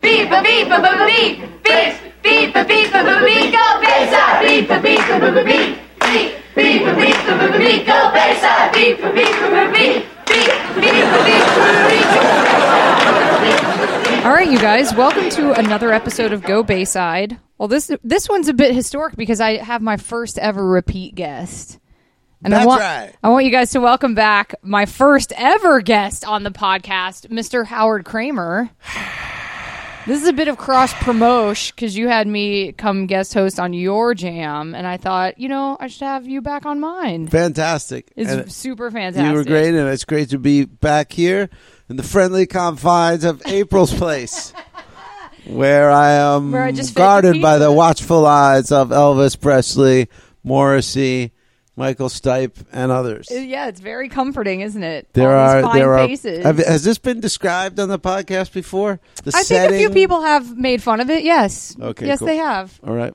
Beep, beep, beep, beep, beep, beep, beep, beep, beep, go Bayside. Beep, beep, beep, beep, beep, beep, beep, beep, beep, go Bayside. Beep, beep, beep, beep, beep, beep, All right, you guys, welcome to another episode of Go Bayside. Well, this one's a bit historic because I have my first ever repeat guest. And That's right. I want you guys to welcome back my first ever guest on the podcast, Mr. Howard Kramer. This is a bit of cross-promotion because you had me come guest host on your jam, and I thought, I should have you back on mine. Fantastic. It's super fantastic. You were great, and it's great to be back here in the friendly confines of April's place, where I am guarded by the watchful eyes of Elvis Presley, Morrissey, Michael Stipe, and others. Yeah, it's very comforting, isn't it? There All these are fine faces. Has this been described on the podcast before? I think a few people have made fun of it. Yes. Okay. Yes, cool. they have. All right.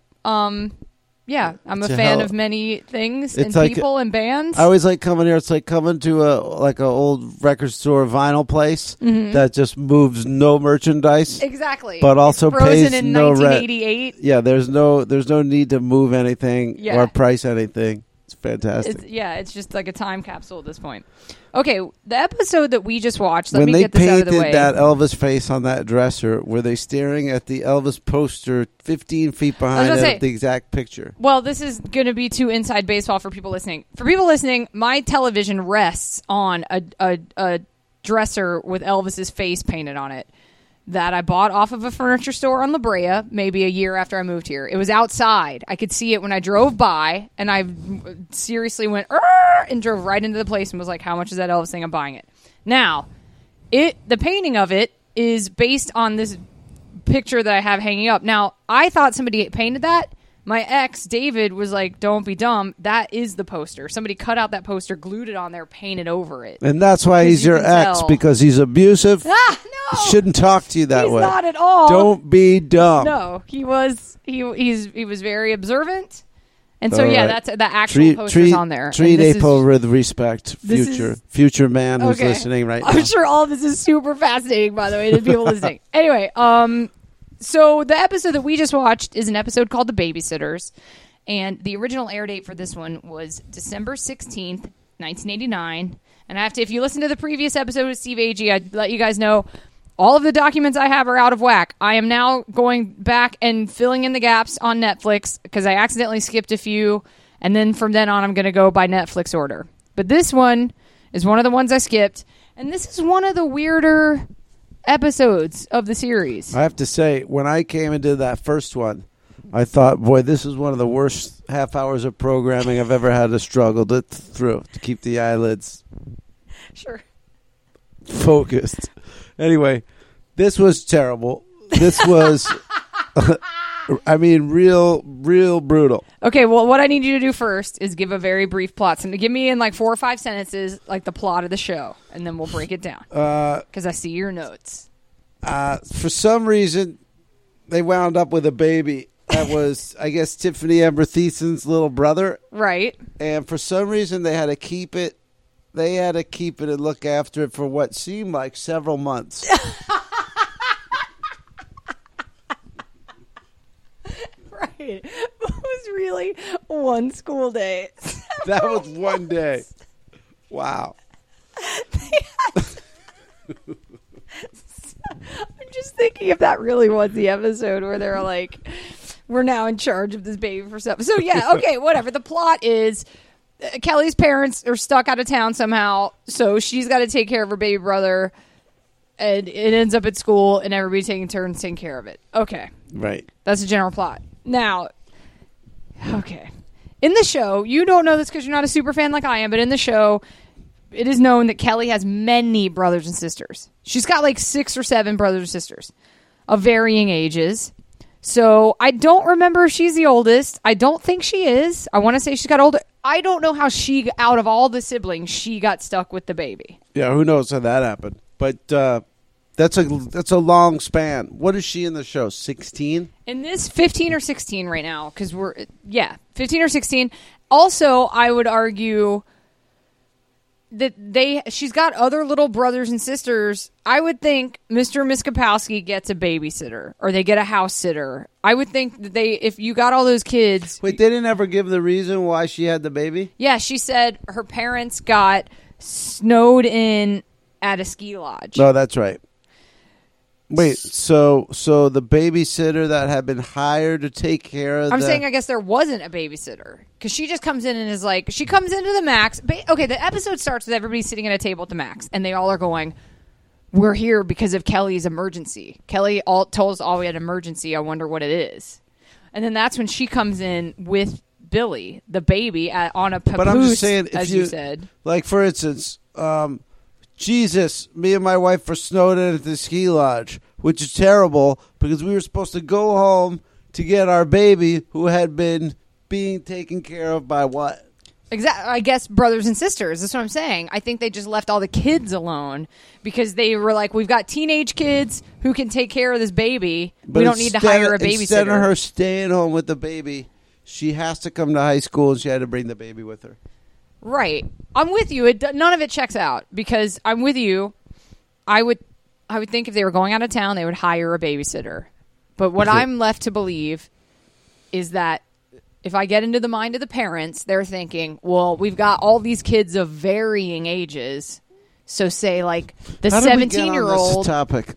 Yeah, I'm a fan of many things and like, people and bands. I always like coming here. It's like coming to a old record store vinyl place that just moves no merchandise. Exactly. But also it's frozen pays in no 1988. Yeah, there's no need to move anything or price anything. It's fantastic. It's just like a time capsule at this point. Okay, the episode that we just watched, let me get this out of the way. When they painted that Elvis face on that dresser, were they staring at the Elvis poster 15 feet behind the exact picture? Well, this is going to be too inside baseball for people listening. For people listening, my television rests on a dresser with Elvis's face painted on it that I bought off of a furniture store on La Brea maybe a year after I moved here. It was outside. I could see it when I drove by, and I seriously went, and drove right into the place and was like, how much is that Elvis thing? I'm buying it. Now, the painting of it is based on this picture that I have hanging up. Now, I thought somebody painted that. My ex, David, was like, don't be dumb. That is the poster. Somebody cut out that poster, glued it on there, painted over it. And that's why he's your ex, because he's abusive. No. Shouldn't talk to you that way. He's not at all. Don't be dumb. No, he was very observant. And so, that's the actual poster's on there. Treat April with respect, future man who's listening right now. I'm sure all this is super fascinating, by the way, to people listening. Anyway, so the episode that we just watched is an episode called The Babysitters, and the original air date for this one was December 16th, 1989. And if you listen to the previous episode with Steve Agee, I'd let you guys know all of the documents I have are out of whack. I am now going back and filling in the gaps on Netflix because I accidentally skipped a few, and then from then on I'm going to go by Netflix order. But this one is one of the ones I skipped, and this is one of the weirder episodes of the series. I have to say, when I came and did that first one, I thought, boy, this is one of the worst half hours of programming I've ever had to struggle through to keep the eyelids focused. Anyway, this was terrible. This was, real brutal. Okay, well, what I need you to do first is give a very brief plot. So give me in like 4 or 5 sentences, like the plot of the show, and then we'll break it down. Because I see your notes. For some reason, they wound up with a baby that was, I guess, Tiffany Amber Thiessen's little brother. Right. And for some reason, they had to keep it. They had to keep it and look after it for what seemed like several months. Right. It was really one school day. That was one day. Wow. I'm just thinking if that really was the episode where they're like, we're now in charge of this baby for stuff. So, yeah, okay, whatever. The plot is Kelly's parents are stuck out of town somehow, so she's got to take care of her baby brother, and it ends up at school, and everybody taking turns taking care of it. Okay. Right. That's the general plot. Now, okay. In the show, you don't know this because you're not a super fan like I am, but in the show, it is known that Kelly has many brothers and sisters. She's got like 6 or 7 brothers and sisters of varying ages. So I don't remember if she's the oldest. I don't think she is. I want to say she's got older. I don't know how she, out of all the siblings, she got stuck with the baby. Yeah, who knows how that happened. But that's a long span. What is she in the show, 16? In this, 15 or 16 right now, because 15 or 16. Also, I would argue she's got other little brothers and sisters. I would think Mr. and Miss Kapowski gets a babysitter or they get a house sitter. I would think that if you got all those kids. Wait, they didn't ever give the reason why she had the baby? Yeah, she said her parents got snowed in at a ski lodge. No, that's right. Wait, so the babysitter that had been hired to take care of I'm saying I guess there wasn't a babysitter because she just comes in and is like, she comes into the Max. Okay, the episode starts with everybody sitting at a table at the Max and they all are going, we're here because of Kelly's emergency. Kelly told us all we had an emergency. I wonder what it is. And then that's when she comes in with Billy, the baby, on a papoose, but I'm just saying, as you said. Like, for instance, Jesus, me and my wife were snowed in at the ski lodge, which is terrible because we were supposed to go home to get our baby who had been being taken care of by what? Exactly. I guess brothers and sisters. That's what I'm saying. I think they just left all the kids alone because they were like, we've got teenage kids who can take care of this baby. But we don't need to hire a babysitter. Instead of her staying home with the baby, she has to come to high school and she had to bring the baby with her. Right. I'm with you. None of it checks out because I'm with you. I would think if they were going out of town, they would hire a babysitter. But what I'm left to believe is that if I get into the mind of the parents, they're thinking, well, we've got all these kids of varying ages. So say like the 17-year-old topic.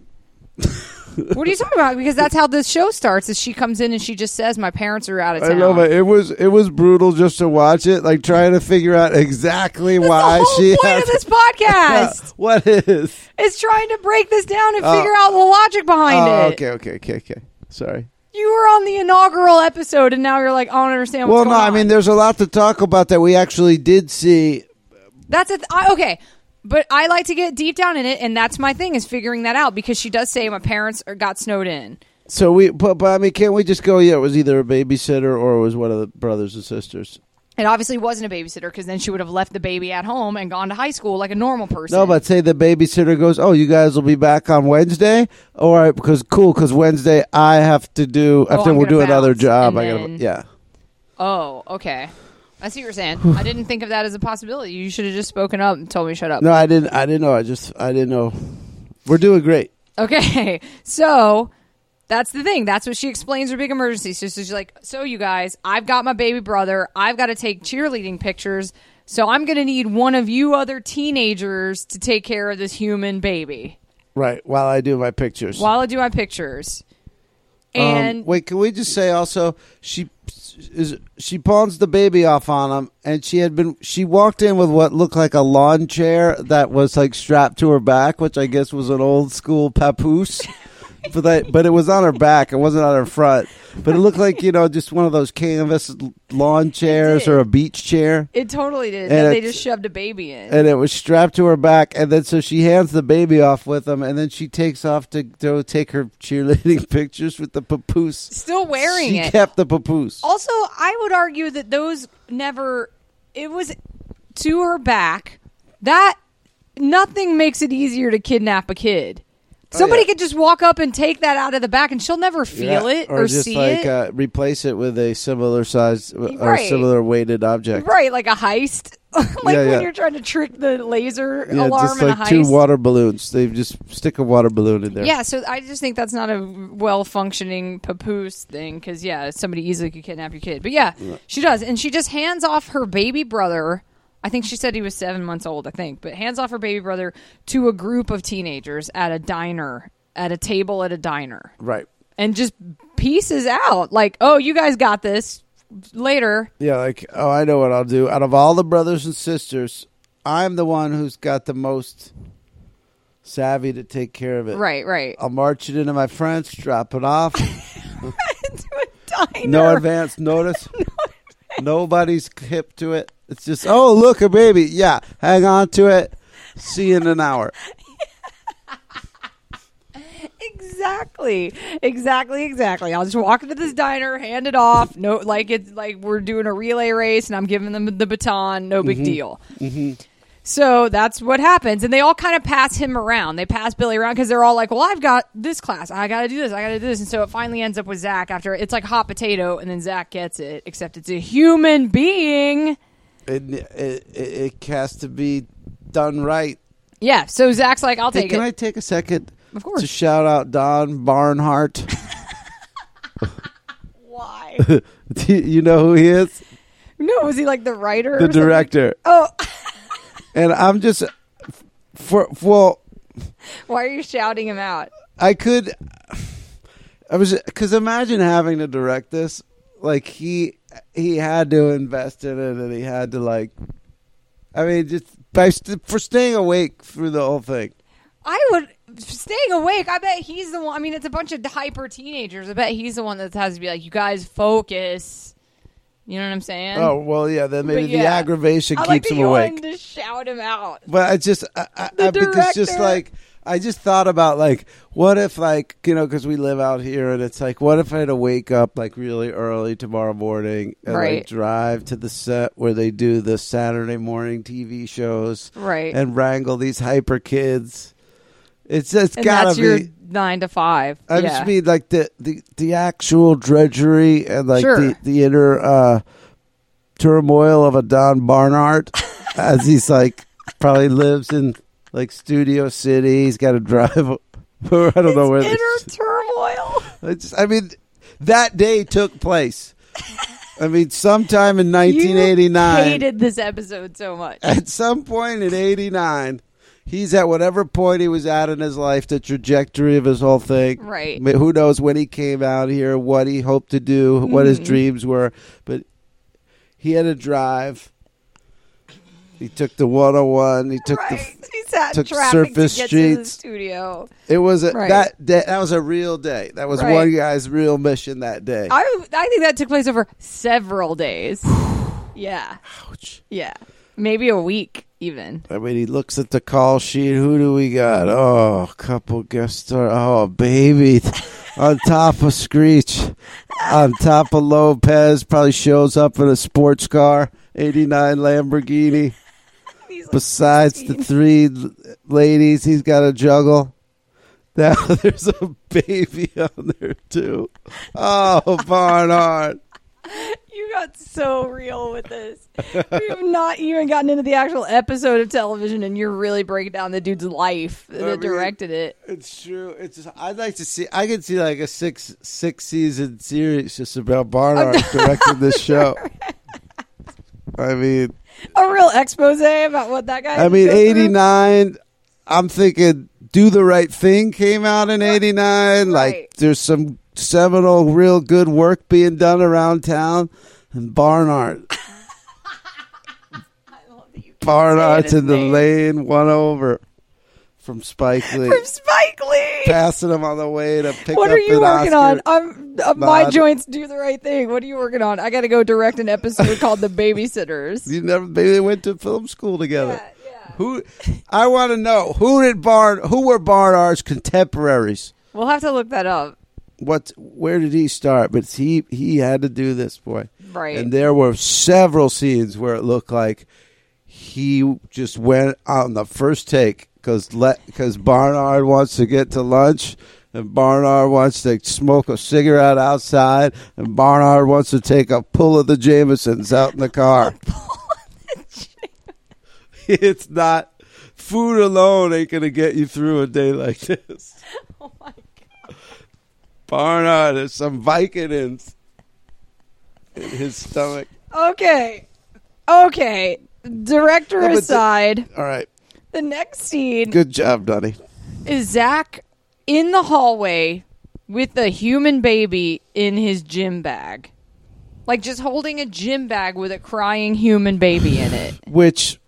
What are you talking about? Because that's how this show starts. Is she comes in and she just says, "My parents are out of town." I know, but it was brutal just to watch it, like trying to figure out exactly why the whole she. Point of this podcast. What is? It's trying to break this down and figure out the logic behind it. Okay. Sorry. You were on the inaugural episode, and now you're like, I don't understand what's going on. Well, no, I mean, there's a lot to talk about that we actually did see. That's okay. But I like to get deep down in it, and that's my thing, is figuring that out, because she does say my parents got snowed in. So but I mean, can't we just go, yeah, it was either a babysitter or it was one of the brothers and sisters? It obviously wasn't a babysitter, because then she would have left the baby at home and gone to high school like a normal person. No, but say the babysitter goes, oh, you guys will be back on Wednesday? All right, because Wednesday I have to do, after we'll do another job. Yeah. Oh, okay. I see what you're saying. I didn't think of that as a possibility. You should have just spoken up and told me to shut up. No, I didn't know. I didn't know. We're doing great. Okay. So that's the thing. That's what she explains her big emergency. So she's like, so you guys, I've got my baby brother. I've got to take cheerleading pictures. So I'm going to need one of you other teenagers to take care of this human baby. Right. While I do my pictures. And wait, can we just say also, she pawns the baby off on him, and she walked in with what looked like a lawn chair that was like strapped to her back, which I guess was an old school papoose. But it was on her back. It wasn't on her front. But it looked like, just one of those canvas lawn chairs or a beach chair. It totally did. And they just shoved a baby in. And it was strapped to her back. And then so she hands the baby off with him. And then she takes off to go take her cheerleading pictures with the papoose. Still wearing it. She kept the papoose. Also, I would argue that those it was to her back. That nothing makes it easier to kidnap a kid. Somebody could just walk up and take that out of the back, and she'll never feel it or just see it. Replace it with a similar size or similar weighted object. Right, like a heist. When you're trying to trick the laser alarm just in like a heist. 2 water balloons. They just stick a water balloon in there. Yeah, so I just think that's not a well-functioning papoose thing, because, somebody easily could kidnap your kid. But, she does. And she just hands off her baby brother. I think she said he was 7 months old, but hands off her baby brother to a group of teenagers at a table at a diner. Right. And just pieces out. Like, oh, you guys got this later. Yeah, like, oh, I know what I'll do. Out of all the brothers and sisters, I'm the one who's got the most savvy to take care of it. Right. I'll march it into my friends, drop it off. Into a diner. No advance notice. Nobody's hip to it. It's just, oh, look, a baby. Yeah, hang on to it. See you in an hour. Exactly. I'll just walk into this diner, hand it off. No, like it's like we're doing a relay race, and I'm giving them the baton. No big deal. Mm-hmm. So that's what happens, and they all kind of pass him around. They pass Billy around because they're all like, "Well, I've got this class. I got to do this." And so it finally ends up with Zach. After it's like hot potato, and then Zach gets it. Except it's a human being. It has to be done right. Yeah, so Zach's like, I'll take it. Can I take a second of course. to shout out Don Barnhart? Why? Do you know who he is? No, was he like the writer? The director. Oh. And I'm just, why are you shouting him out? because imagine having to direct this. Like, he had to invest in it, and he had to, like, I mean, just for staying awake through the whole thing. Staying awake, I bet he's the one. I mean, it's a bunch of hyper teenagers. I bet he's the one that has to be like, you guys focus. You know what I'm saying? Oh, well, yeah, then maybe the aggravation keeps him awake. I wanted to shout him out. But because just like, I just thought about, like, what if, like, you know, because we live out here, and it's like, what if I had to wake up, like, really early tomorrow morning and, like, drive to the set where they do the Saturday morning TV shows and wrangle these hyper kids. It's gotta that's be your 9 to 5. I just mean, like, the actual drudgery and, like, the inner turmoil of a Don Barnhart as he's, like, probably lives in, like, Studio City. He's got to drive. I don't know where. Inner turmoil. I mean, that day took place. I mean, sometime in 1989. You hated this episode so much. At some point in 89. He's at whatever point he was at in his life, the trajectory of his whole thing. Right. Who knows when he came out here, what he hoped to do, what his dreams were. But he had to drive. He took the 101. He took he sat took traffic surface to get streets. to the studio. It was that day. That was a real day. That was one guy's real mission that day. I think that took place over several days. Yeah. Ouch. Yeah. Maybe a week. Even. I mean, he looks at the call sheet. Who do we got? Oh, a couple guest stars. Oh, baby. On top of Screech. On top of Lopez. Probably shows up in a sports car. 89 Lamborghini. Besides the 3 ladies he's got to juggle. Now there's a baby on there, too. Oh, Barnhart. You got so real with this. We have not even gotten into the actual episode of television, and you're really breaking down the dude's life that directed it. It's true. It's just, I'd like to see. I could see like a six season series just about Barnhart directing this show. I mean, a real expose about what that guy. I mean, 89. I'm thinking, Do the Right Thing came out in 89. Like, there's some seminal, real good work being done around town, and Barnhart. Barnhart's in the lane, one over from Spike Lee. Passing him on the way to pick up an Oscar. What are you working on? My joints do the right thing. What are you working on? I got to go direct an episode called The Babysitters. Maybe they went to film school together. Yeah. I want to know who were Barnhart's contemporaries? We'll have to look that up. Where did he start? But he had to do this, boy. Right. And there were several scenes where it looked like he just went on the first take because Barnhart wants to get to lunch, and Barnhart wants to smoke a cigarette outside, and Barnhart wants to take a pull of the Jamesons out in the car. It's not food alone ain't gonna get you through a day like this. Oh my God. Barnhart has some Vicodins in his stomach. Okay. Director aside. All right. The next scene. Good job, Donnie. Is Zach in the hallway with a human baby in his gym bag. Like just holding a gym bag with a crying human baby in it. Which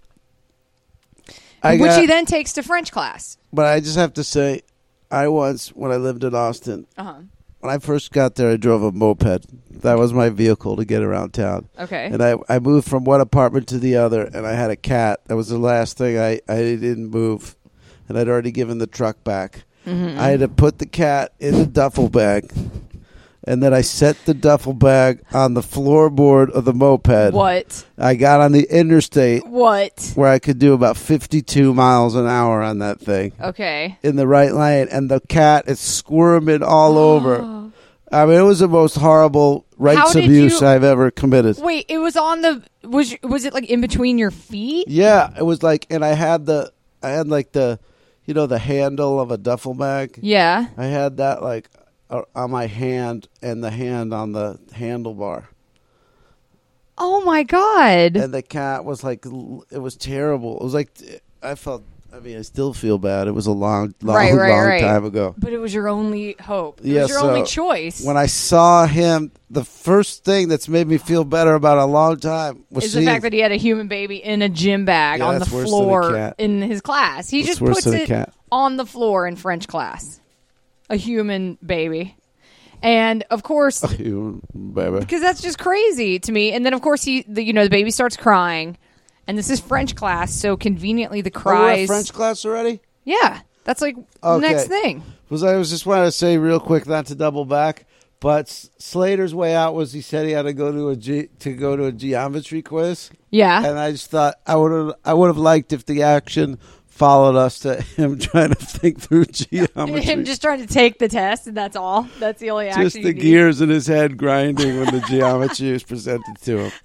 he then takes to French class. But I just have to say, when I lived in Austin, when I first got there, I drove a moped. That was my vehicle to get around town. Okay. And I moved from one apartment to the other, and I had a cat. That was the last thing I didn't move, and I'd already given the truck back. Mm-hmm. I had to put the cat in the duffel bag, and then I set the duffel bag on the floorboard of the moped. What? I got on the interstate. What? Where I could do about 52 miles an hour on that thing. Okay. In the right lane, and the cat is squirming all over. I mean, it was the most horrible rights abuse I've ever committed. Wait, it was on the was it like in between your feet? Yeah, it was like, and I had like the the handle of a duffel bag. Yeah, I had that like on my hand and the hand on the handlebar. Oh my God! And the cat was like, it was terrible. It was like, I still feel bad. It was a long time ago. But it was your only hope. It was your only choice. When I saw him, the first thing that's made me feel better about a long time was the fact that he had a human baby in a gym bag on the floor in his class. He just puts it on the floor in French class. A human baby. And of course, because that's just crazy to me. And then of course the baby starts crying, and this is French class, so conveniently the cries. We're at French class already? Yeah, that's like the next thing. I was just wanted to say real quick, not to double back, but Slater's way out was he said he had to go to a geometry quiz. Yeah, and I just thought I would have liked if the action followed us to him trying to think through geometry. Him just trying to take the test, and that's all. That's the only action. Just the gears in his head grinding when the geometry is presented to him.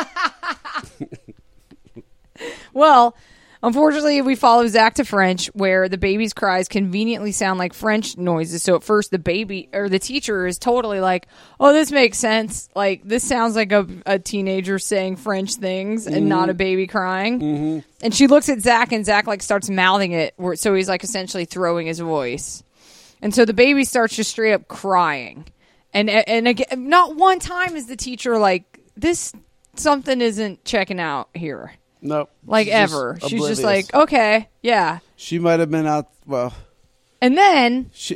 Well, unfortunately, we follow Zach to French, where the baby's cries conveniently sound like French noises. So at first, the baby or the teacher is totally like, "Oh, this makes sense. Like this sounds like a teenager saying French things and not a baby crying." Mm-hmm. And she looks at Zach, and Zach like starts mouthing it, so he's like essentially throwing his voice. And so the baby starts just straight up crying. And again, not one time is the teacher like, this something isn't checking out here. Nope. Like ever. She's just like, okay, yeah. She might have been out, well. And then. She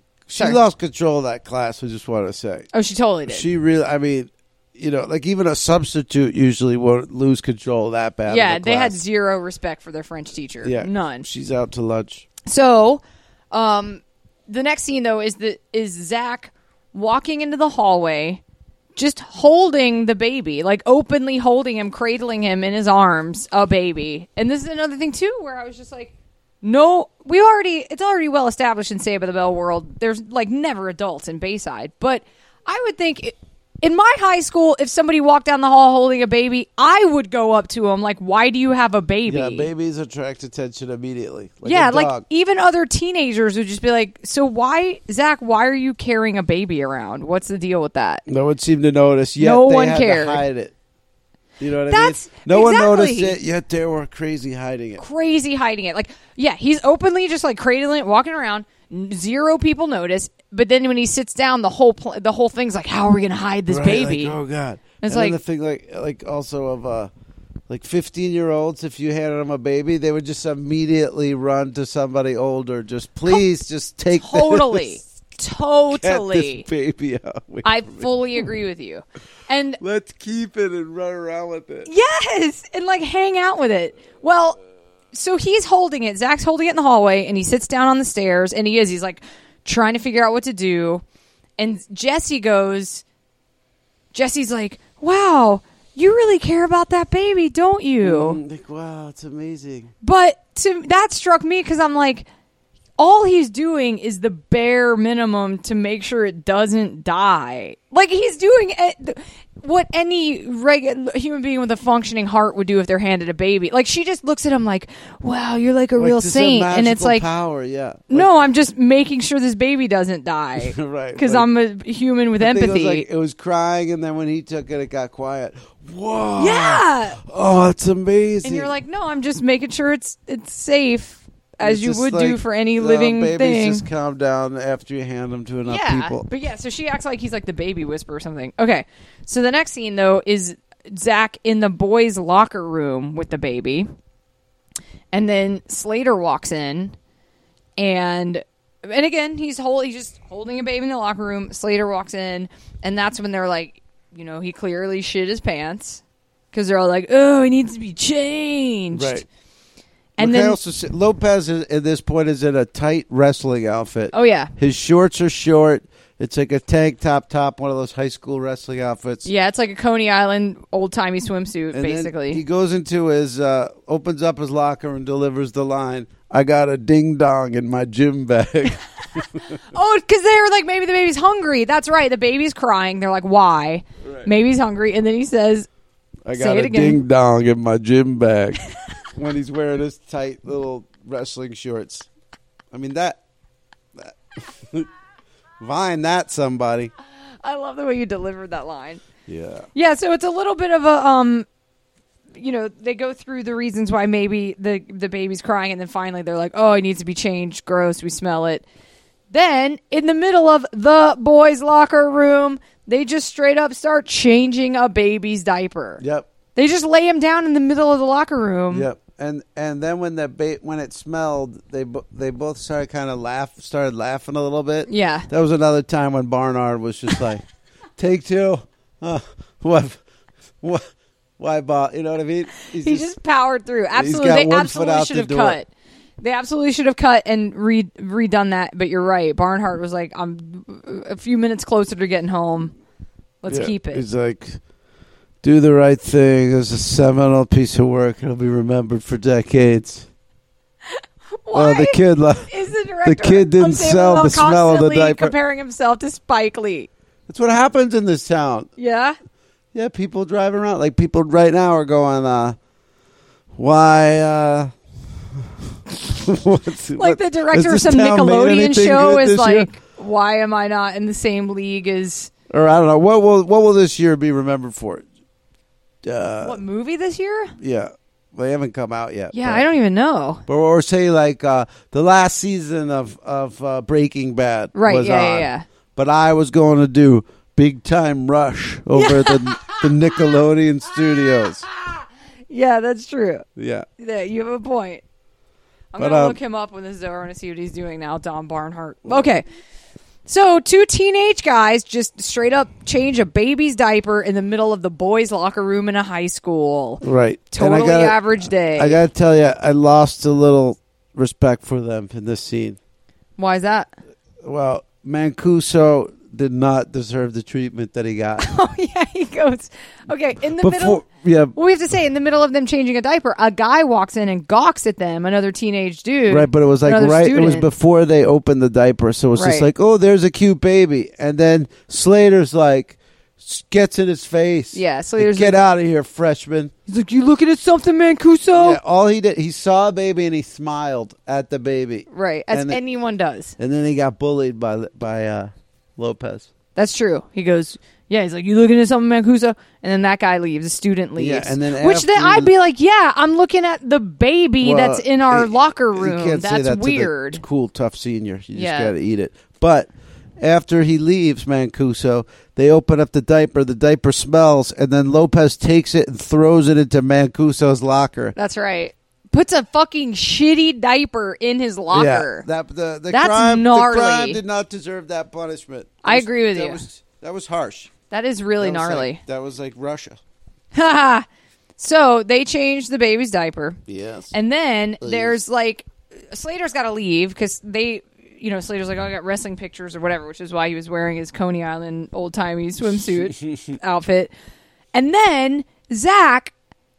lost control of that class, I just want to say. Oh, she totally did. She really, I mean, like even a substitute usually won't lose control that bad. Yeah, they had zero respect for their French teacher. Yeah. None. She's out to lunch. So, the next scene, though, is Zach walking into the hallway, just holding the baby, like openly holding him, cradling him in his arms, a baby. And this is another thing, too, where I was just like, no, it's already well established in Saved by the Bell world. There's like never adults in Bayside. But I would think in my high school, if somebody walked down the hall holding a baby, I would go up to him like, why do you have a baby? Yeah, babies attract attention immediately. Like yeah, a dog. like even other teenagers would just be like, so Zach, why are you carrying a baby around? What's the deal with that? No one seemed to notice, yet no they one had cared. to hide it. You know what I mean? No one noticed it, yet they were crazy hiding it. Crazy hiding it. Like, yeah, he's openly just like cradling it, walking around. Zero people notice. But then when he sits down, the whole thing's like, how are we going to hide this baby? Like, oh, God. It's and like the thing like also of like 15-year-olds, if you handed them a baby, they would just immediately run to somebody older. Just please, just take this. Totally. Get this baby out. I fully agree with you. And let's keep it and run around with it. Yes, and like hang out with it. Well, so he's holding it. Zach's holding it in the hallway, and he sits down on the stairs, and he's like trying to figure out what to do. And Jesse's like, wow, you really care about that baby, don't you? Like, wow, it's amazing. But that struck me because I'm like, all he's doing is the bare minimum to make sure it doesn't die. Like, he's doing what any regular human being with a functioning heart would do if they're handed a baby. Like, she just looks at him like, wow, you're like a real saint. And it's like, power, yeah. No, I'm just making sure this baby doesn't die. Right. Because I'm a human with empathy. It was crying, and then when he took it got quiet. Whoa. Yeah. Oh, it's amazing. And you're like, no, I'm just making sure it's safe. As you would do for any living babies thing. Just calm down after you hand them to enough people. But yeah, so she acts like he's like the baby whisperer or something. Okay, so the next scene, though, is Zach in the boys' locker room with the baby. And then Slater walks in. And again, he's just holding a baby in the locker room. Slater walks in. And that's when they're like, he clearly shit his pants. Because they're all like, oh, he needs to be changed. Right. And then Lopez at this point is in a tight wrestling outfit. Oh yeah. His shorts are short. It's like a tank top, one of those high school wrestling outfits. Yeah, it's like a Coney Island old-timey swimsuit, and basically. Then he goes into his, opens up his locker and delivers the line, "I got a ding-dong in my gym bag." Oh, because they were like, maybe the baby's hungry. That's right. The baby's crying. They're like, why? Right. Maybe he's hungry. And then he says, "I got a ding-dong in my gym bag." When he's wearing his tight little wrestling shorts. I mean, that Vine that, somebody. I love the way you delivered that line. Yeah. Yeah, so it's a little bit of a, they go through the reasons why maybe the baby's crying, and then finally they're like, oh, it needs to be changed. Gross. We smell it. Then, in the middle of the boys' locker room, they just straight up start changing a baby's diaper. Yep. They just lay him down in the middle of the locker room. Yep. And then when it smelled, they both started laughing a little bit. Yeah. That was another time when Barnard was just like, "Take two, what, why, Bob?" You know what I mean? He just powered through. Absolutely, they absolutely should have cut. They absolutely should have cut and redone that. But you're right. Barnhart was like, "I'm a few minutes closer to getting home. Let's keep it." He's like, "Do the right thing. It's a seminal piece of work. It'll be remembered for decades." Why the kid the kid didn't sell the smell of the diaper. Comparing himself to Spike Lee. That's what happens in this town. Yeah? Yeah, people drive around. Like, people right now are going, why, the director of some Nickelodeon show is like, why am I not in the same league as... Or I don't know. What will this year be remembered for? What movie this year? Yeah. They haven't come out yet. Yeah, I don't even know. But or say like the last season of Breaking Bad was on. Yeah. But I was going to do Big Time Rush over at the Nickelodeon studios. Yeah, that's true. Yeah. Yeah, you have a point. I'm going to look him up when this is over and see what he's doing now, Don Barnhart. Okay. So, two teenage guys just straight up change a baby's diaper in the middle of the boys' locker room in a high school. Right. Totally average day. I got to tell you, I lost a little respect for them in this scene. Why is that? Well, Mancuso did not deserve the treatment that he got. Oh, yeah, he goes. Okay, in the middle. Yeah. Well, we have to say, in the middle of them changing a diaper, a guy walks in and gawks at them, another teenage dude. Right, but it was like it was before they opened the diaper, so it was just like, oh, there's a cute baby. And then Slater's like, gets in his face. Yeah, Slater's like, get out of here, freshman. He's like, you looking at something, Mancuso? Yeah, all he did, he saw a baby and he smiled at the baby. Right, as anyone does. And then he got bullied by Lopez. That's true. He goes, yeah, he's like, you looking at something, Mancuso? And then that guy leaves, the student leaves. Yeah, and then I'd be like, yeah, I'm looking at the baby that's in our locker room. That's weird. To the cool, tough senior. You just got to eat it. But after he leaves Mancuso, they open up the diaper smells, and then Lopez takes it and throws it into Mancuso's locker. That's right. Puts a fucking shitty diaper in his locker. Yeah, that's gnarly. The crime did not deserve that punishment. I agree with you. That was harsh. That is really gnarly. That was like Russia. So they changed the baby's diaper. Yes. And then there's like, Slater's got to leave because Slater's like, oh, I got wrestling pictures or whatever, which is why he was wearing his Coney Island old-timey swimsuit outfit. And then Zach,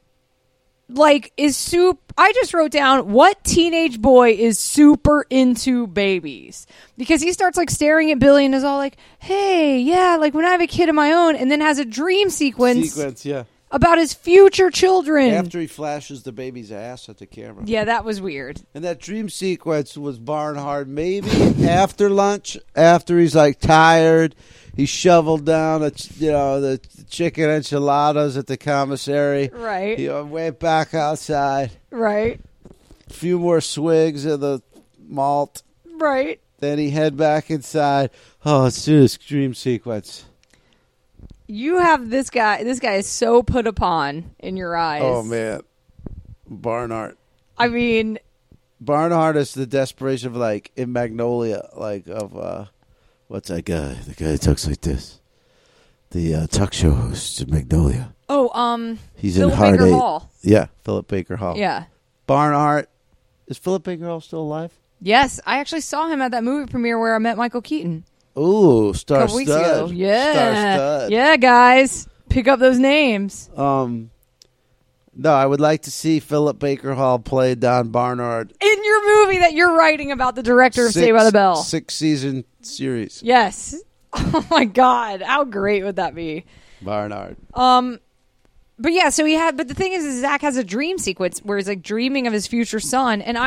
I just wrote down, what teenage boy is super into babies? Because he starts staring at Billy and is all like, hey, yeah, when I have a kid of my own, and then has a dream sequence about his future children. After he flashes the baby's ass at the camera. Yeah, that was weird. And that dream sequence was Barnhart. Maybe after lunch, after he's tired, he shoveled down the chicken enchiladas at the commissary. Right. He went back outside. Right. A few more swigs of the malt. Right. Then he head back inside. Oh, let's do this dream sequence. You have this guy. This guy is so put upon in your eyes. Oh, man. Barnhart. I mean. Barnhart is the desperation of in Magnolia, what's that guy? The guy that talks like this. The talk show host in Magnolia. Oh, he's Philip in Hard Baker Eight. Hall. Yeah, Philip Baker Hall. Yeah. Barnhart Is Philip Baker Hall still alive? Yes, I actually saw him at that movie premiere where I met Michael Keaton. Ooh, A couple weeks ago. star-stud. Yeah. Star-stud. Yeah, guys. Pick up those names. No, I would like to see Philip Baker Hall play Don Barnard. In your movie that you're writing about the director of Saved by the Bell. 6-season series. Yes. Oh, my God. How great would that be? Barnard. But yeah, but the thing is Zach has a dream sequence where he's like dreaming of his future son. And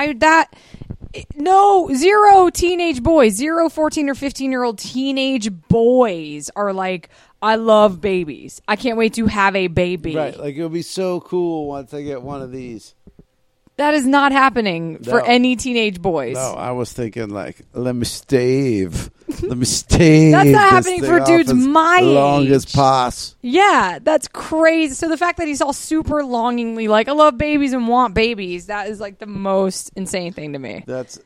zero teenage boys, 14 or 15-year-old teenage boys are like, I love babies. I can't wait to have a baby. Right, like it would be so cool once I get one of these. That is not happening for any teenage boys. No, I was thinking like, let me stave. That's not happening for dudes my age. Long as pass. Yeah, that's crazy. So the fact that he's all super longingly like, I love babies and want babies, that is like the most insane thing to me. That's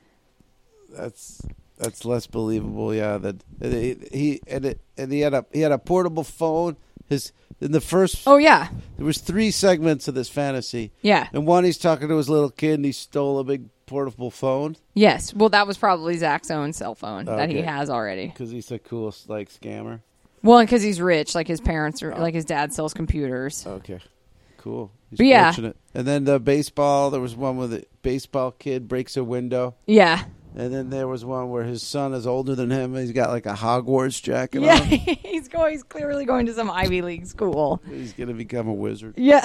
less believable. Yeah, that he had a portable phone. In the first, there was 3 segments of this fantasy. Yeah, and one he's talking to his little kid and he stole a big portable phone. Yes, well that was probably Zach's own cell phone that he has already. Because he's the coolest like scammer. Well, and because he's rich, like his parents are, like his dad sells computers. Okay, cool. He's but fortunate. And then the baseball. There was one where the baseball kid breaks a window. Yeah. And then there was one where his son is older than him. He's got like a Hogwarts jacket on. Yeah, he's clearly going to some Ivy League school. He's going to become a wizard. Yeah.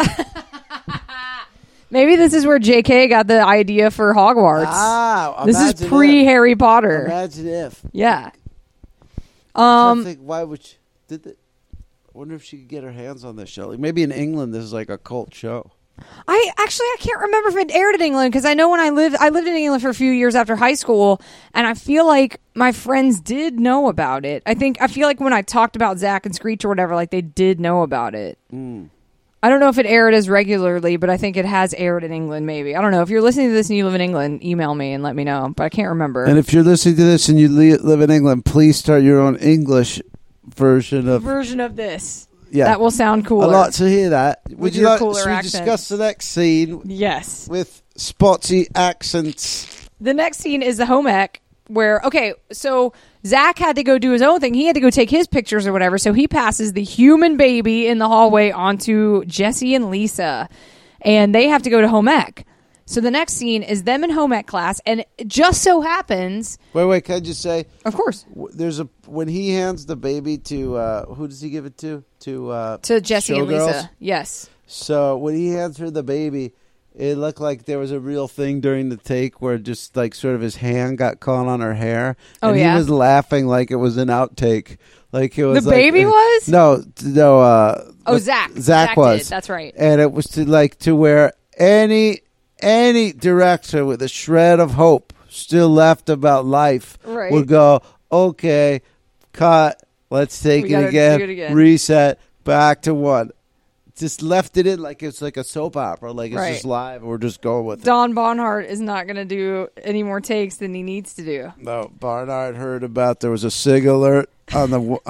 Maybe this is where J.K. got the idea for Hogwarts. This is pre-Harry Potter. Imagine if. Yeah. I think why would she, I wonder if she could get her hands on this show. Like maybe in England this is like a cult show. I can't remember if it aired in England because I know when I lived in England for a few years after high school, and I feel like my friends did know about it. I feel like when I talked about Zach and Screech or whatever, like they did know about it. I don't know if it aired as regularly, but I think it has aired in England. Maybe I don't know. If you're listening to this and you live in England, email me and let me know. But I can't remember. And if you're listening to this and you live in England, please start your own English version of this. Yeah, that will sound cooler. I'd like to hear that. Would you like to discuss the next scene? Yes. With spotty accents. The next scene is the home ec where, so Zach had to go do his own thing. He had to go take his pictures or whatever. So he passes the human baby in the hallway onto Jesse and Lisa. And they have to go to home ec. So the next scene is them in home ec class, and it just so happens. Wait, can I just say? Of course. When he hands the baby to who does he give it to? To Jesse and Lisa. Yes. So when he hands her the baby, it looked like there was a real thing during the take where just like sort of his hand got caught on her hair, and he was laughing like it was an outtake. Like it was the baby was? No. Zach. Zach was. Did. That's right. And it was to where any director with a shred of hope still left about life would go, okay, cut, let's take it again, reset, back to one. Just left it in like it's like a soap opera, like it's just live and we're just going with it. Don Barnhart is not going to do any more takes than he needs to do. No, Barnhart heard about there was a SIG alert on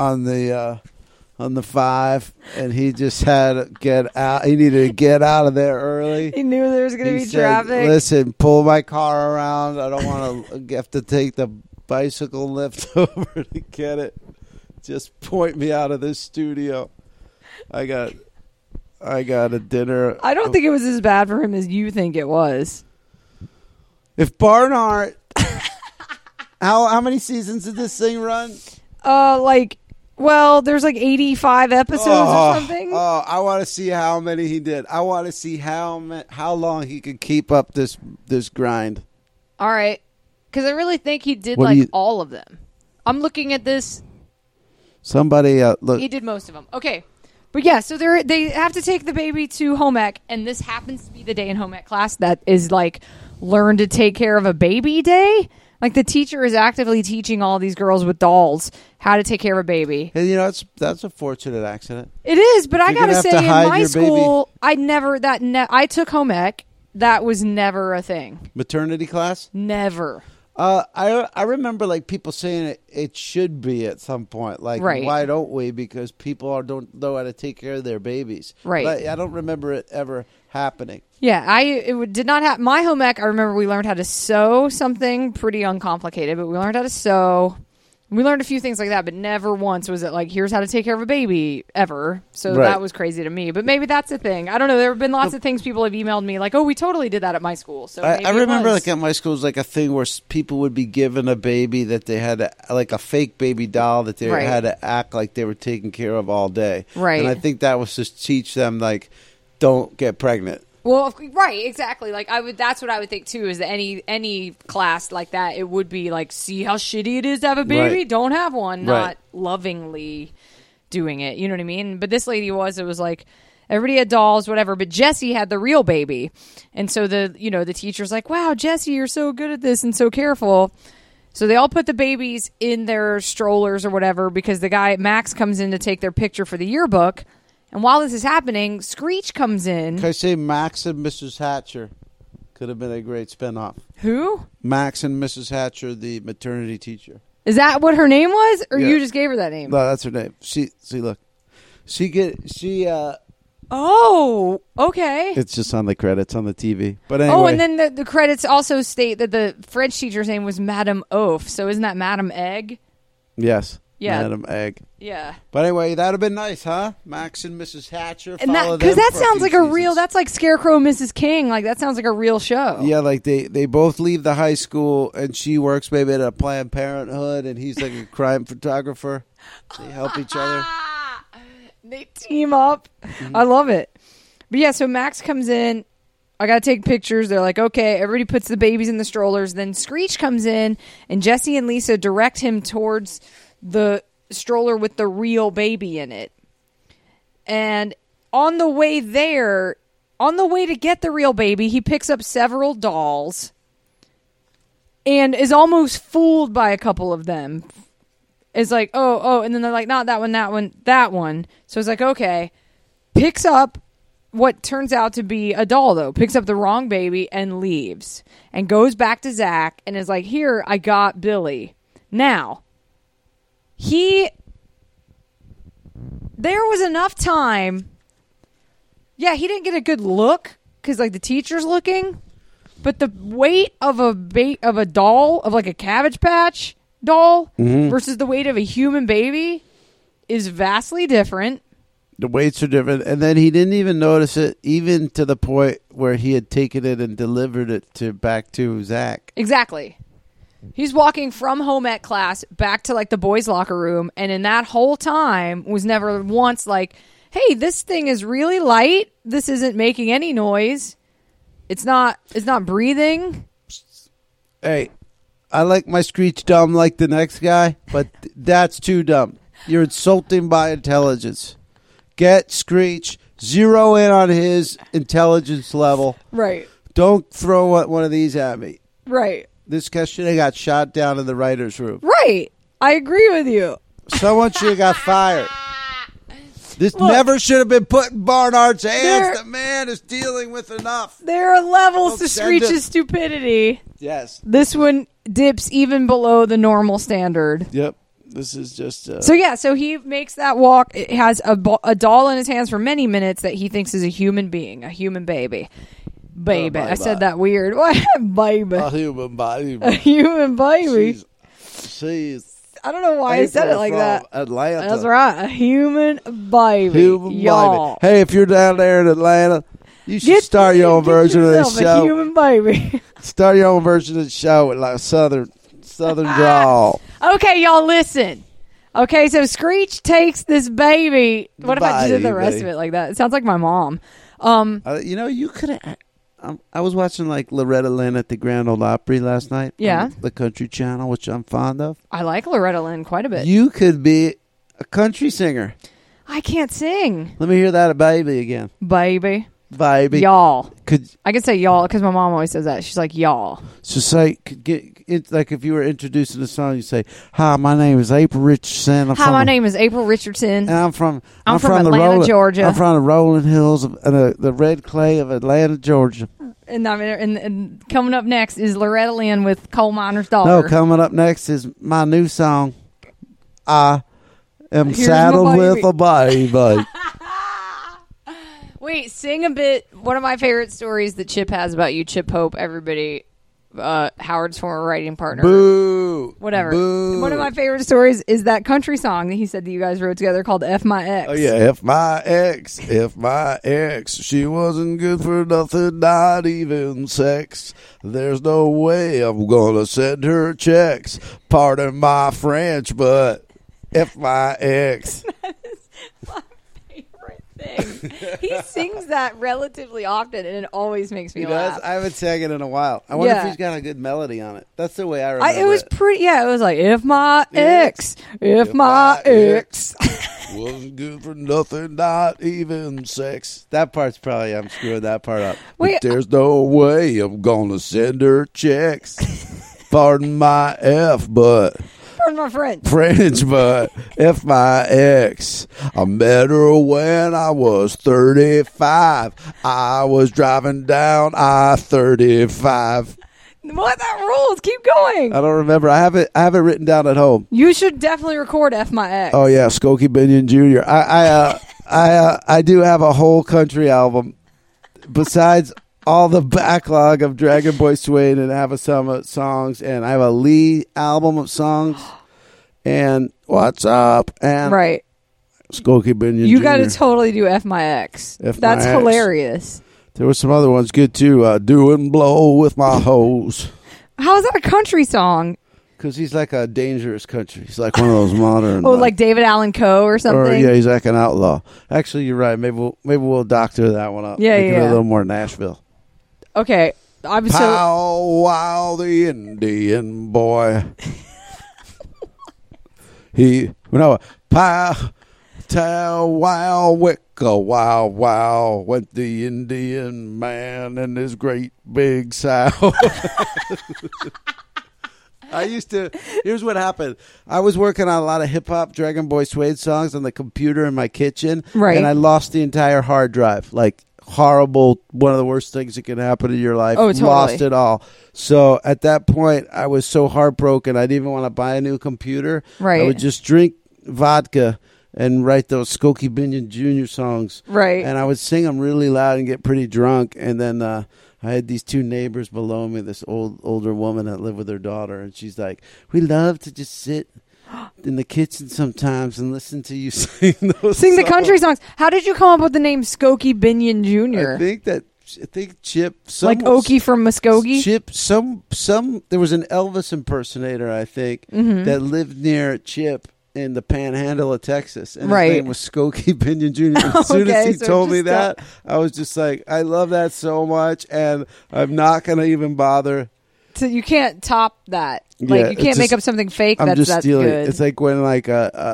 the 5, and he just had to get out. He needed to get out of there early. He knew there was going to be traffic. Listen, pull my car around. I don't want to have to take the bicycle lift over to get it. Just point me out of this studio. I got a dinner. I don't think it was as bad for him as you think it was. If Barnhart, how many seasons did this thing run? Well, there's like 85 episodes or something. Oh, I want to see how many he did. I want to see how long he could keep up this grind. All right. Because I really think he did all of them. I'm looking at this. Somebody, look. He did most of them. Okay. But yeah, so they have to take the baby to home ec, and this happens to be the day in home ec class that is like learn to take care of a baby day. Like the teacher is actively teaching all these girls with dolls how to take care of a baby. And that's a fortunate accident. It is, but I gotta say, in my school, I took home ec. That was never a thing. Maternity class? Never. I remember like people saying it should be at some point. Like, right. Why don't we? Because people don't know how to take care of their babies. Right. But I don't remember it ever happening. Yeah, did not have my home ec. I remember we learned how to sew something pretty uncomplicated, but we learned how to sew. We learned a few things like that, but never once was it like, here's how to take care of a baby ever. So that was crazy to me. But maybe that's a thing. I don't know. There have been lots of things people have emailed me like, oh, we totally did that at my school. So I remember like at my school was like a thing where people would be given a baby that they had like a fake baby doll that they had to act like they were taking care of all day. Right. And I think that was to teach them like, don't get pregnant. Well, right, exactly. Like that's what I would think too. Is that any class like that, it would be like, see how shitty it is to have a baby. Right. Don't have one. Not lovingly doing it. You know what I mean? But this lady it was like everybody had dolls, whatever. But Jessie had the real baby, and so the teacher's like, wow, Jessie, you're so good at this and so careful. So they all put the babies in their strollers or whatever because the guy Max comes in to take their picture for the yearbook. And while this is happening, Screech comes in. Can I say Max and Mrs. Hatcher could have been a great spinoff? Who? Max and Mrs. Hatcher, the maternity teacher. Is that what her name was, or you just gave her that name? No, that's her name. Look, Oh, okay. It's just on the credits on the TV. But anyway. Oh, and then the credits also state that the French teacher's name was Madame Oaf. So isn't that Madame Egg? Yes. Yeah. Madam Egg. Yeah. But anyway, that would have been nice, huh? Max and Mrs. Hatcher. Because that sounds like a real, that's like Scarecrow and Mrs. King. Like, that sounds like a real show. Yeah, like they both leave the high school and she works maybe at a Planned Parenthood and he's like a crime photographer. They help each other. They team up. Mm-hmm. I love it. But yeah, so Max comes in. I got to take pictures. They're like, okay, everybody puts the babies in the strollers. Then Screech comes in and Jessie and Lisa direct him towards the stroller with the real baby in it. And on the way to get the real baby, he picks up several dolls and is almost fooled by a couple of them. It's like, oh, and then they're like, not that one, that one. So it's like, okay. Picks up what turns out to be a doll, though. Picks up the wrong baby and leaves. And goes back to Zach and is like, here, I got Billy. Now, there was enough time. Yeah, he didn't get a good look because like the teacher's looking, but the weight of a doll, of like a Cabbage Patch doll versus the weight of a human baby is vastly different. The weights are different, and then he didn't even notice it, even to the point where he had taken it and delivered it back to Zach. Exactly. He's walking from home ec class back to like the boys' locker room, and in that whole time was never once like, hey, this thing is really light. This isn't making any noise. It's not breathing. Hey, I like my Screech dumb like the next guy, but that's too dumb. You're insulting my intelligence. Get Screech, zero in on his intelligence level. Right. Don't throw one of these at me. Right. This guy should have got shot down in the writer's room. Right. I agree with you. Someone should have got fired. This never should have been put in Barnard's hands. The man is dealing with enough. There are levels to Screech's stupidity. Yes. This one dips even below the normal standard. Yep. This is just... So he makes that walk. It has a doll in his hands for many minutes that he thinks is a human being, a human baby. Baby. I said that weird. What? Baby. A human baby. A human baby. She's I don't know why I said it like that. Atlanta. That's right. A human baby. Y'all. Baby. Hey, if you're down there in Atlanta, you should start your own version of this show. A human baby. Start your own version of the show with like a southern drawl. Okay, y'all listen. Okay, so Screech takes this baby. What if I just did the rest of it like that? It sounds like my mom. You could have... I was watching like Loretta Lynn at the Grand Ole Opry last night. Yeah. On the Country Channel, which I'm fond of. I like Loretta Lynn quite a bit. You could be a country singer. I can't sing. Let me hear that, a baby again. Baby. Y'all. I could say y'all because my mom always says that. She's like, y'all. So say, like if you were introducing a song, you say, hi, my name is April Richardson. My name is April Richardson. And I'm from Atlanta, Georgia. I'm from the rolling hills and the red clay of Atlanta, Georgia. And coming up next is Loretta Lynn with Coal Miner's Daughter. No, coming up next is my new song. I am Here's saddled my with a baby. Wait, sing a bit. One of my favorite stories that Chip has about you, Chip Hope, everybody, Howard's former writing partner. Boo. Whatever. Boo. One of my favorite stories is that country song that he said that you guys wrote together called F My Ex. Oh, yeah. If my ex, she wasn't good for nothing, not even sex. There's no way I'm going to send her checks. Pardon my French, but F my ex. He sings that relatively often, and it always makes me laugh. I haven't sang it in a while. I wonder if he's got a good melody on it. That's the way I remember it. It was pretty, it was like, if my ex wasn't good for nothing, not even sex. That part's probably, I'm screwing that part up. Wait, but there's no way I'm going to send her checks. Pardon my F, but... Pardon my French. But F my ex. I met her when I was 35. I was driving down I-35. What? That rules. Keep going. I don't remember. I have it written down at home. You should definitely record F My Ex. Oh yeah, Skokie Binion Jr. I do have a whole country album. Besides all the backlog of Dragon Boy Suede and Have a Summer songs, and I have a Lee album of songs, and What's Up, and right. Skokie Binion You Jr. got to totally do F My Ex. F That's My Ex. hilarious. There were some other ones good too. Do and Blow with My Hose. How is that a country song? Because he's like a dangerous country. He's like one of those modern. Oh, like David Allan Coe or something? Or, yeah, he's like an outlaw. Actually, you're right. Maybe we'll doctor that one up. Yeah, Make it yeah. a little more Nashville. Okay. I'm so... Pow wow, the Indian boy. Pow tow wow wicka wow wow went the Indian man and his great big sow. Here's what happened. I was working on a lot of hip-hop Dragon Boy Suede songs on the computer in my kitchen. Right. And I lost the entire hard drive. Like, horrible, one of the worst things that can happen in your life. Oh, totally. Lost it all. So at that point, I was so heartbroken, I didn't even want to buy a new computer. Right. I would just drink vodka and write those Skokie Binion Jr. songs. Right. And I would sing them really loud and get pretty drunk. And then I had these two neighbors below me, this older woman that lived with her daughter. And she's like, we love to just sit in the kitchen sometimes and listen to you sing those Sing the songs. country songs. How did you come up with the name Skokie Binion Jr.? I think Chip, like Okie from Muskogee? Chip, there was an Elvis impersonator, I think, that lived near Chip in the panhandle of Texas. And his name was Skokie Binion Jr. As soon as he told me that, I was just like, I love that so much, and I'm not going to even bother. So you can't top that. Like, you can't make up something fake that's stealing. good. It's like when like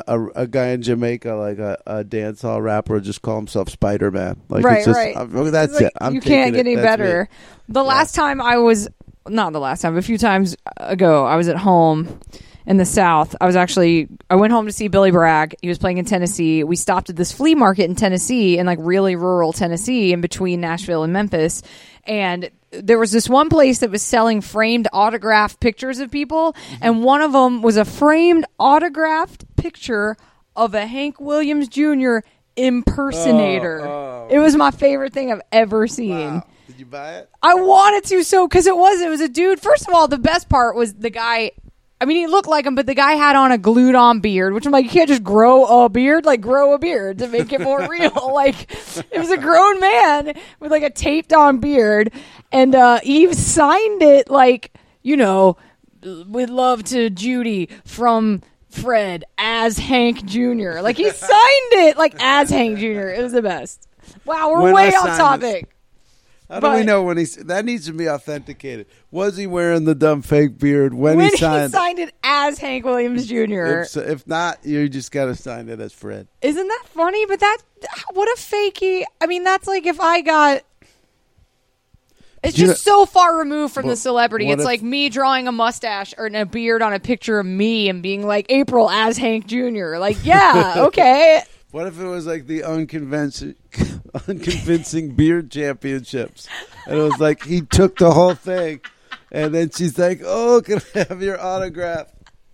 a guy in Jamaica, like a dancehall rapper, would just call himself Spider-Man. Like, right, it's just, right. That's like, it. You can't get any better. The last time I was, not the last time, but a few times ago, I was at home in the South. I went home to see Billy Bragg. He was playing in Tennessee. We stopped at this flea market in Tennessee, in like really rural Tennessee, in between Nashville and Memphis. And there was this one place that was selling framed autographed pictures of people, and one of them was a framed autographed picture of a Hank Williams Jr. impersonator. It was my favorite thing I've ever seen. Wow. Did you buy it? I wanted to, because it was a dude. First of all, the best part was the guy. I mean, he looked like him, but the guy had on a glued-on beard, which I'm like, you can't just grow a beard. Like, grow a beard to make it more real. Like, it was a grown man with, like, a taped-on beard. And he signed it, like, with love to Judy from Fred as Hank Jr. Like, he signed it, like, as Hank Jr. It was the best. Wow, we're way off topic. How do we know when that needs to be authenticated? Was he wearing the dumb fake beard when he signed it as Hank Williams Jr.? If not, you just got to sign it as Fred. Isn't that funny? But what a fakey. I mean, that's like if I got... It's just so far removed from the celebrity. It's like me drawing a mustache or a beard on a picture of me and being like, April as Hank Jr. Like, yeah, okay. What if it was like the unconvincing beard championships? And it was like he took the whole thing. And then she's like, "Oh, can I have your autograph?"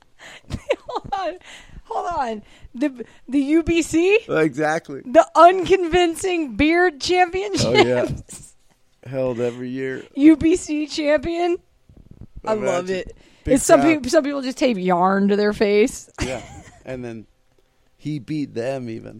Hold on. The UBC? Exactly. The unconvincing beard championships? Oh, yeah. Held every year. UBC champion? I love it. It's some people just tape yarn to their face. Yeah. And then he beat them even.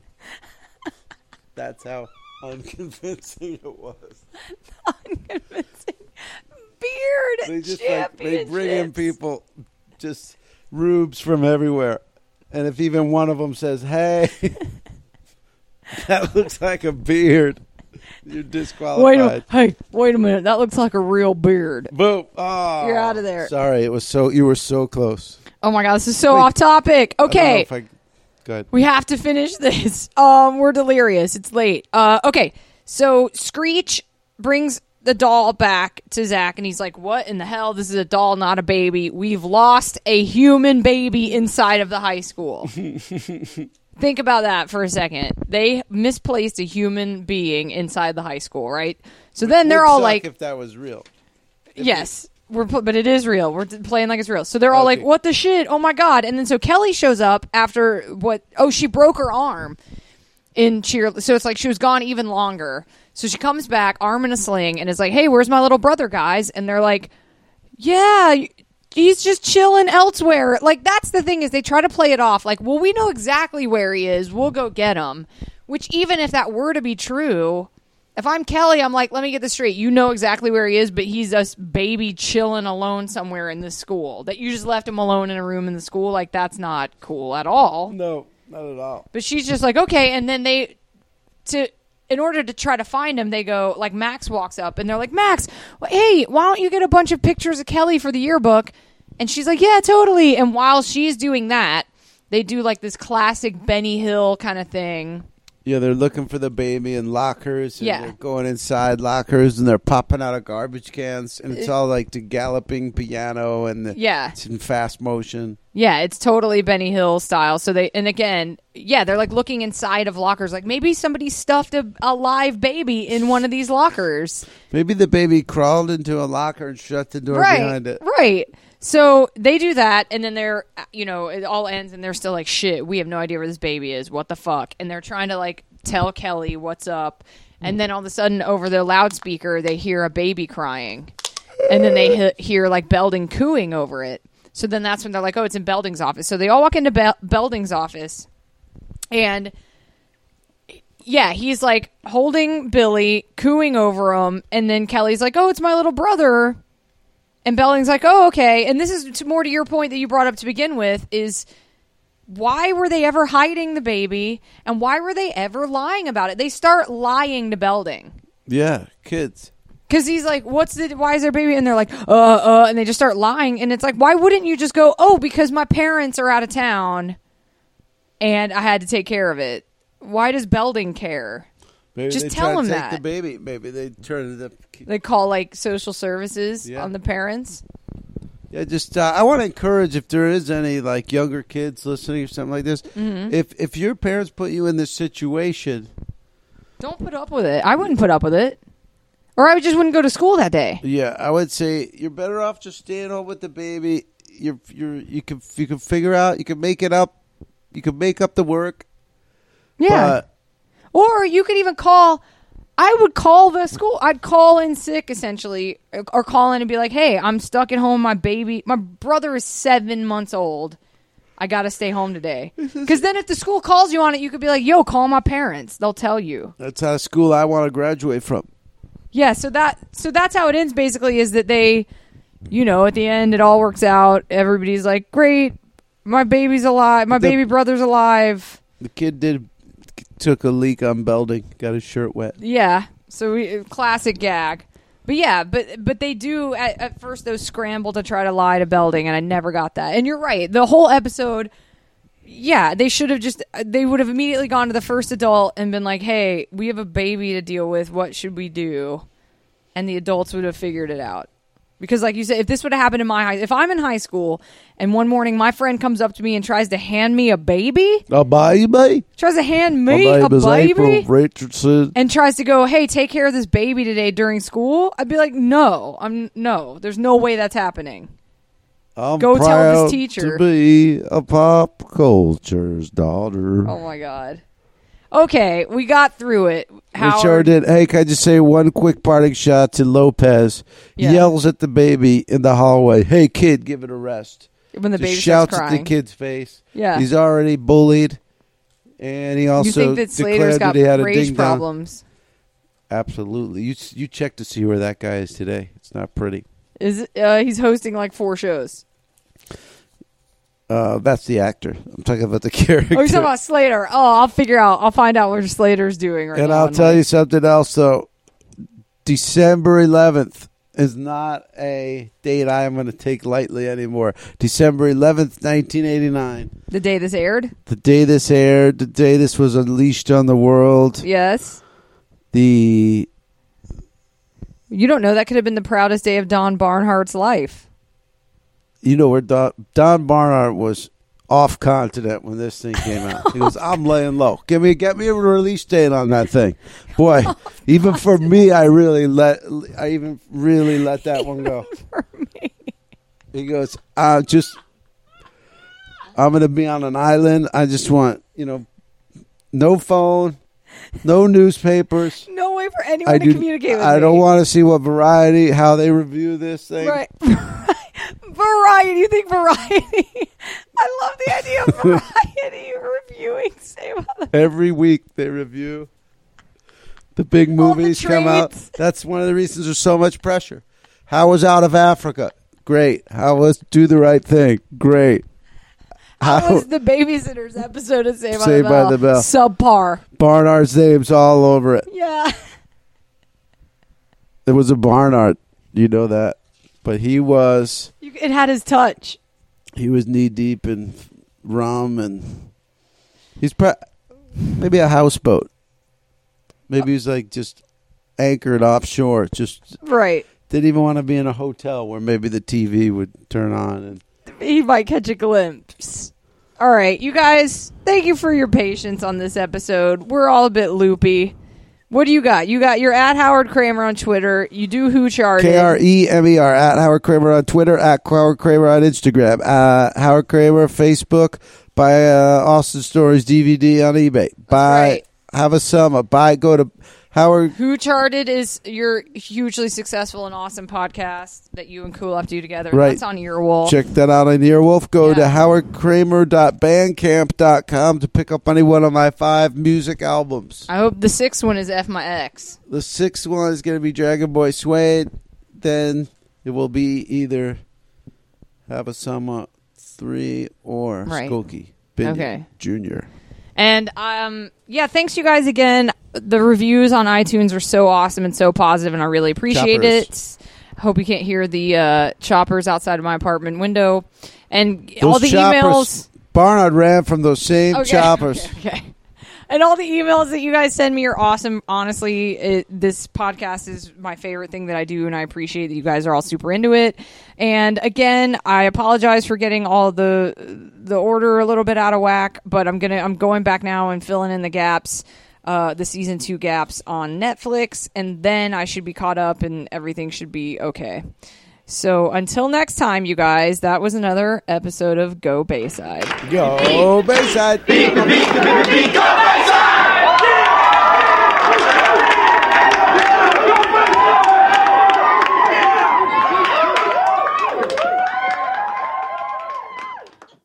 That's how unconvincing it was. Unconvincing beard championships. They bring in people, just rubes from everywhere. And if even one of them says, "Hey, that looks like a beard," you're disqualified. Wait a minute. That looks like a real beard. Boom. Oh, you're out of there. Sorry, you were so close. Oh my God, this is so off topic. Okay. Go ahead. We have to finish this. We're delirious. It's late. Okay. So Screech brings the doll back to Zach, and he's like, "What in the hell? This is a doll, not a baby. We've lost a human baby inside of the high school." Think about that for a second. They misplaced a human being inside the high school, right? So then they're all like, if that was real. Yes. But it is real. We're playing like it's real. So they're all like, "What the shit? Oh my God." And then so Kelly shows up after she broke her arm in cheer. So it's like she was gone even longer. So she comes back, arm in a sling, and is like, "Hey, where's my little brother, guys?" And they're like, "Yeah, he's just chilling elsewhere." Like, that's the thing, is they try to play it off like, "Well, we know exactly where he is. We'll go get him." Which, even if that were to be true, if I'm Kelly, I'm like, let me get this straight. You know exactly where he is, but he's a baby chilling alone somewhere in this school. That you just left him alone in a room in the school. Like, that's not cool at all. No, not at all. But she's just like, okay. And then in order to try to find him, they go, like, Max walks up, and they're like, "Max, hey, why don't you get a bunch of pictures of Kelly for the yearbook?" And she's like, "Yeah, totally." And while she's doing that, they do, like, this classic Benny Hill kind of thing. Yeah, they're looking for the baby in lockers. And they're going inside lockers, and they're popping out of garbage cans. And it's all like the galloping piano, and it's in fast motion. Yeah, it's totally Benny Hill style. So they're like looking inside of lockers. Like, maybe somebody stuffed a live baby in one of these lockers. Maybe the baby crawled into a locker and shut the door behind it. Right. So they do that, and then it all ends, and they're still like, "Shit, we have no idea where this baby is. What the fuck?" And they're trying to, like, tell Kelly what's up. And then all of a sudden, over the loudspeaker, they hear a baby crying. And then they hear, like, Belding cooing over it. So then that's when they're like, "Oh, it's in Belding's office." So they all walk into Belding's office. And, yeah, he's, like, holding Billy, cooing over him. And then Kelly's like, "Oh, it's my little brother." And Belding's like, "Oh, okay." And this is more to your point that you brought up to begin with, is why were they ever hiding the baby? And why were they ever lying about it? They start lying to Belding. Yeah, kids. Because he's like, why is there a baby? And they're like, and they just start lying. And it's like, why wouldn't you just go, "Oh, because my parents are out of town and I had to take care of it"? Why does Belding care? Maybe just they tell try him to take that. the baby. Maybe they turn it up. They call, like, social services on the parents. Yeah, just I want to encourage, if there is any, like, younger kids listening or something like this, if your parents put you in this situation, don't put up with it. I wouldn't put up with it, or I just wouldn't go to school that day. Yeah, I would say you're better off just staying home with the baby. You can figure out, you can make it up, you can make up the work. Yeah. Or you could even call. I would call the school. I'd call in sick, essentially, or call in and be like, "Hey, I'm stuck at home. My brother is 7 months old. I got to stay home today." Because then if the school calls you on it, you could be like, "Yo, call my parents. They'll tell you." That's how school I want to graduate from. Yeah, so that's how it ends, basically, is that they, at the end, it all works out. Everybody's like, "Great, my baby's alive. My baby brother's alive." The kid took a leak on Belding, got his shirt wet. Yeah, so classic gag. But yeah, but they do at first those scramble to try to lie to Belding, and I never got that. And you're right, the whole episode, yeah, they would have immediately gone to the first adult and been like, "Hey, we have a baby to deal with. What should we do?" And the adults would have figured it out. Because like you said, if this would have happened in if I'm in high school and one morning my friend comes up to me and tries to hand me a baby. Tries to hand me a baby. April Richardson. And tries to go, hey, take care of this baby today during school. I'd be like, no, there's no way that's happening. I'm go tell proud this teacher to be a pop culture's daughter. Oh my God. Okay, we got through it. We sure did. Hey, can I just say one quick parting shot to Lopez? Yeah. Yells at the baby in the hallway. Hey, kid, give it a rest. When the baby shouts starts crying. at the kid's face. Yeah. He's already bullied. And he also you think that Slater's got rage problems? Absolutely. You check to see where that guy is today. It's not pretty. He's hosting like 4 shows. That's the actor. I'm talking about the character. Oh, you're talking about Slater. Oh, I'll find out what Slater's doing right now. And I'll tell you something else, though. December 11th is not a date I am going to take lightly anymore. December 11th, 1989. The day this aired? The day this aired. The day this was unleashed on the world. Yes. You don't know. That could have been the proudest day of Don Barnhart's life. You know where Don Barnhart was off continent when this thing came out. He goes, I'm laying low. Get me a release date on that thing. Boy, even for me, I even really let that one go. For me. He goes, I'm going to be on an island. I just want, no phone, no newspapers. No way for anyone to communicate with me. I don't want to see how they review this thing. Right. Variety. You think Variety? I love the idea of Variety reviewing Saved by the Bell. Every week they review. The big movies come out. That's one of the reasons there's so much pressure. How was Out of Africa? Great. How was Do the Right Thing? Great. How was the Babysitter's episode of Saved by the Bell? Subpar. Barnard's name's all over it. Yeah. There was a Barnard. You know that. But he was... It had his touch. He was knee-deep in rum, and he's maybe a houseboat. Maybe he's like just anchored offshore. Just right. Didn't even want to be in a hotel where maybe the TV would turn on. And he might catch a glimpse. All right, you guys, thank you for your patience on this episode. We're all a bit loopy. What do you got? You're at Howard Kramer on Twitter. You do Who Charted. Kremer at Howard Kramer on Twitter, at Howard Kramer on Instagram, Howard Kramer Facebook, buy Austin Stories DVD on eBay. Have a summer. Go to Howard. Who Charted is your hugely successful and awesome podcast that you and Kulop do together. Right. That's on Earwolf. Check that out on Earwolf. Go to howardkramer.bandcamp.com to pick up any one of my 5 music albums. I hope the 6th one is F My Ex. The 6th one is going to be Dragon Boy Suede. Then it will be either Have a Summer 3 or Skokie Bindi Jr. And thanks you guys again. The reviews on iTunes are so awesome and so positive, and I really appreciate it. Hope you can't hear the choppers outside of my apartment window. And those all the emails. Barnard ran from those same choppers. Okay. And all the emails that you guys send me are awesome. Honestly, this podcast is my favorite thing that I do, and I appreciate that you guys are all super into it. And again, I apologize for getting all the order a little bit out of whack, but I'm going back now and filling in the gaps, the season 2 gaps on Netflix, and then I should be caught up and everything should be okay. So until next time, you guys, that was another episode of Go Bayside. Go Bayside. Go Bayside.